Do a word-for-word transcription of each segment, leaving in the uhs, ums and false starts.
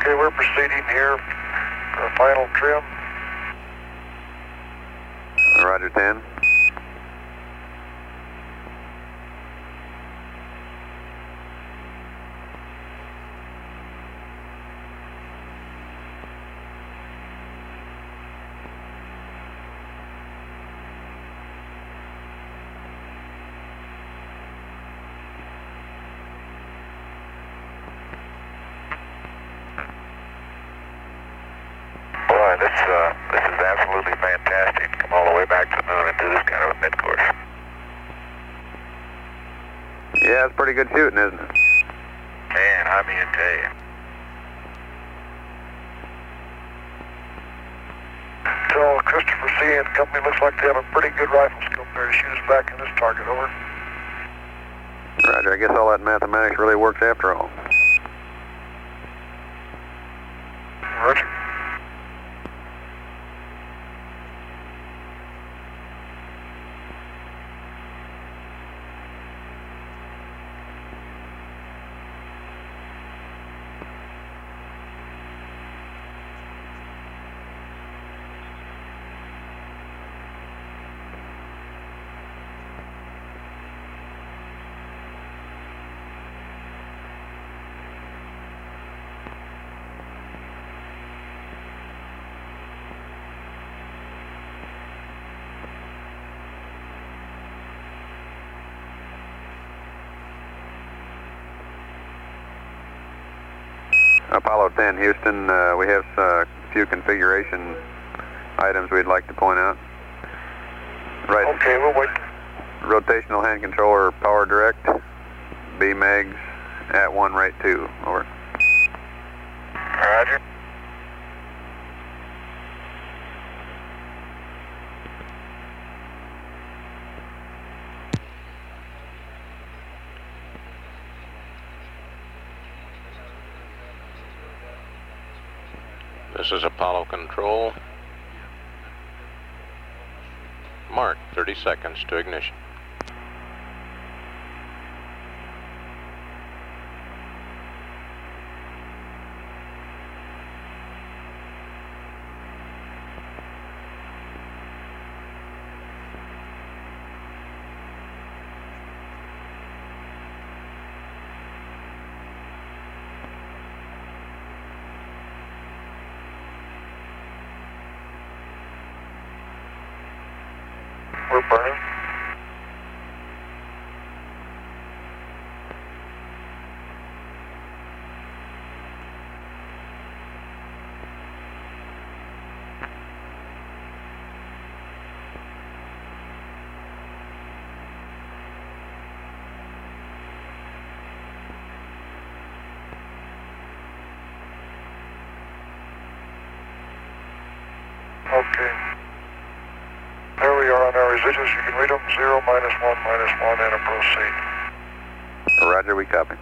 Okay, we're proceeding here for a final trim. Roger, ten. Boy, this, uh, this is absolutely fantastic. Come all the way back to the moon and do this kind of a mid-course. Yeah, it's pretty good shooting, isn't it? Man, I mean, I tell you. So, Christopher C. and company looks like they have a pretty good rifle scope there to shoot us back in this target, over. Roger, I guess all that mathematics really works after all. Roger. Apollo ten, Houston, uh, we have uh, a few configuration items we'd like to point out. Right. Okay, we'll wait. Rotational hand controller, power direct, B mags, at one, rate two, over. Roger. This is Apollo Control. Mark, thirty seconds to ignition. We're burning. Okay. There we are on our residuals. You can read them zero, minus one, minus one, and a proceed. Roger, we copy.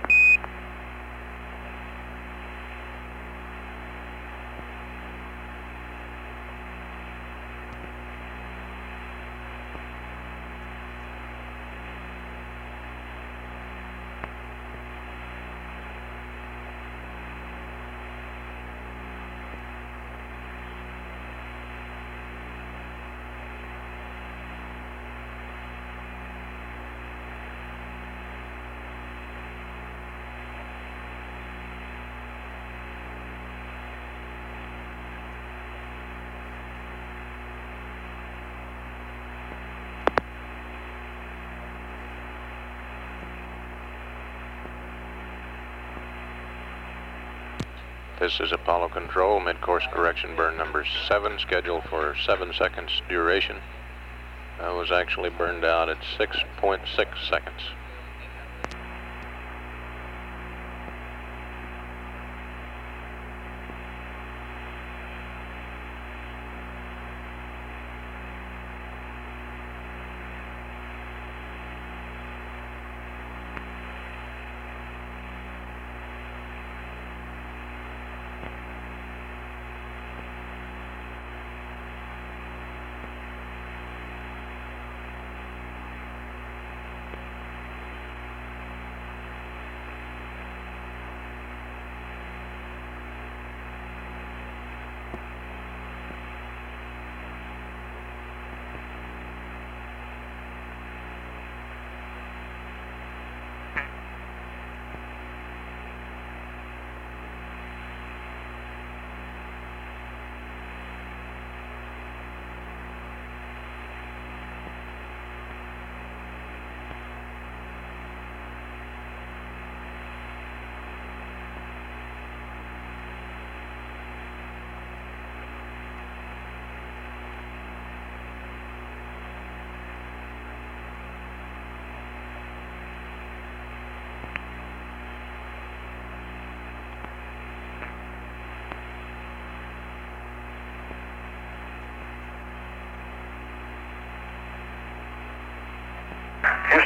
This is Apollo Control, mid-course correction burn number seven, scheduled for seven seconds duration. I was actually burned out at six point six seconds.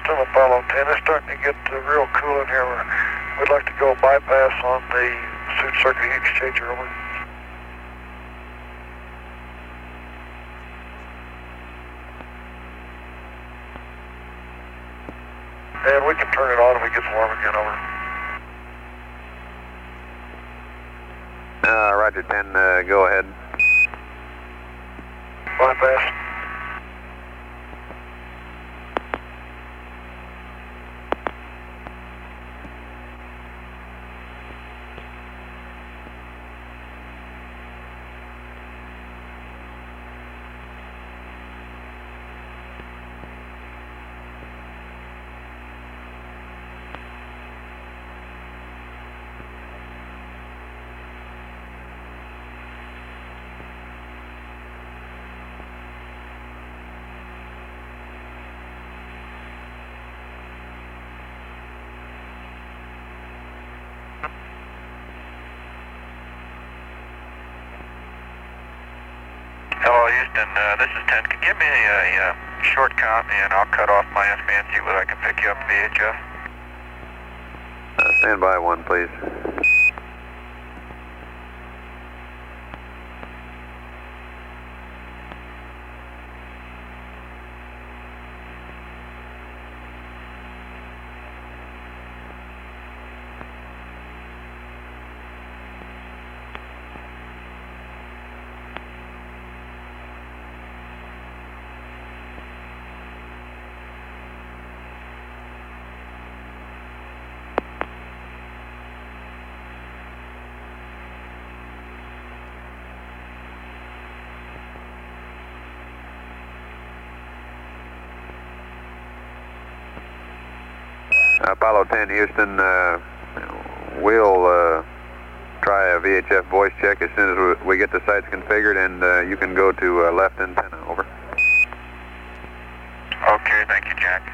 Houston, Apollo ten. It's starting to get uh, real cool in here. We'd like to go bypass on the suit circuit heat exchanger. Over. And we can turn it on if it gets warm again. Over. Uh, Roger ten, uh, go ahead. Bypass. Hello, Houston. Uh, this is ten. Can you give me a, a, a short count and I'll cut off my S-band, see whether I can pick you up V H F? Uh, stand by one, please. Apollo ten, Houston, uh, we'll uh, try a V H F voice check as soon as we, we get the sights configured, and uh, you can go to uh, left antenna. Over. Okay, thank you, Jack.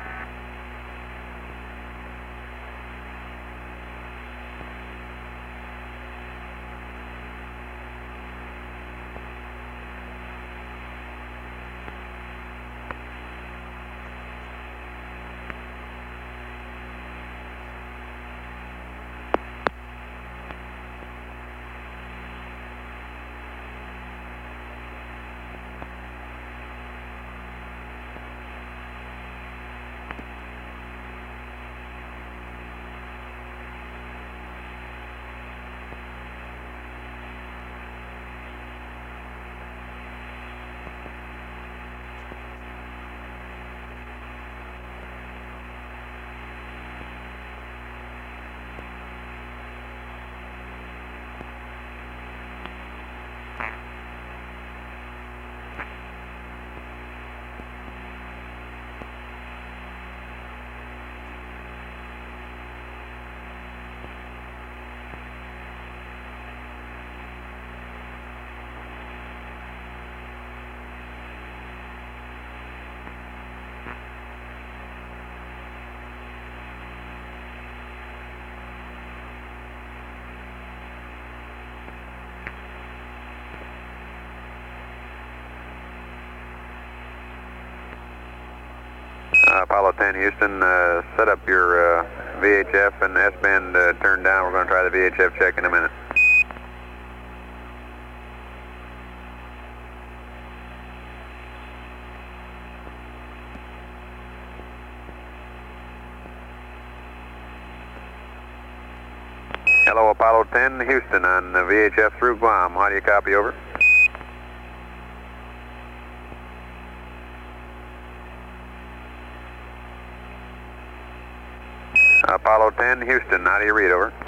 Uh, Apollo ten, Houston, uh, set up your uh, V H F and S-band uh, turned down. We're going to try the V H F check in a minute. Hello, Apollo ten, Houston, on the V H F through Guam. How do you copy? Over. Apollo ten, Houston, how do you read? Over.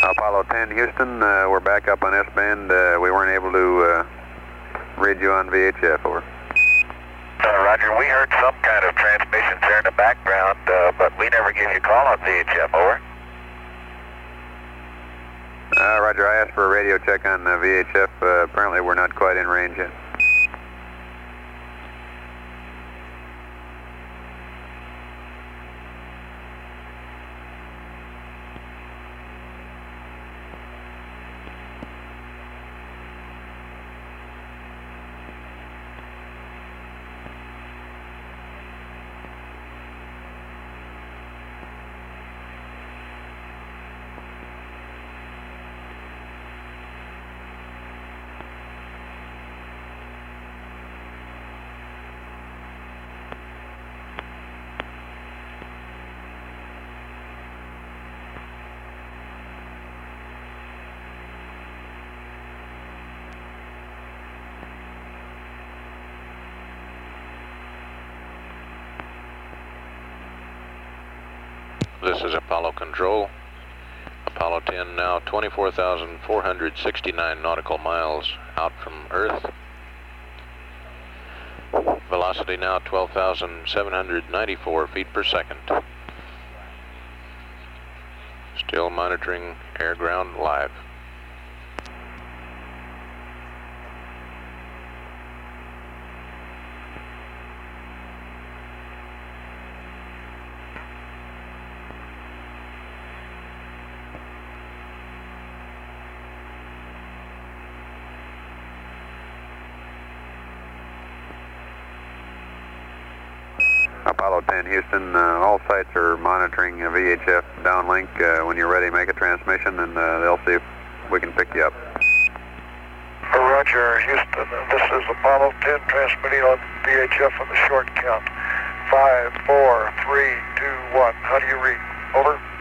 Apollo ten, Houston, uh, we're back up on S-band. Uh, we weren't able to uh, read you on V H F, over. Uh, Roger, we heard some kind of transmissions there in the background, uh, but we never gave you a call on V H F, over. Uh, Roger, I asked for a radio check on uh, V H F. Uh, apparently we're not quite in range yet. This is Apollo Control. Apollo ten now twenty-four thousand four hundred sixty-nine nautical miles out from Earth. Velocity now twelve thousand seven hundred ninety-four feet per second. Still monitoring air-ground live. Apollo ten, Houston, uh, all sites are monitoring uh, V H F downlink. Uh, when you're ready, make a transmission and uh, they'll see if we can pick you up. Roger, Houston, this is Apollo ten transmitting on V H F on the short count. Five, four, three, two, one. How do you read? Over.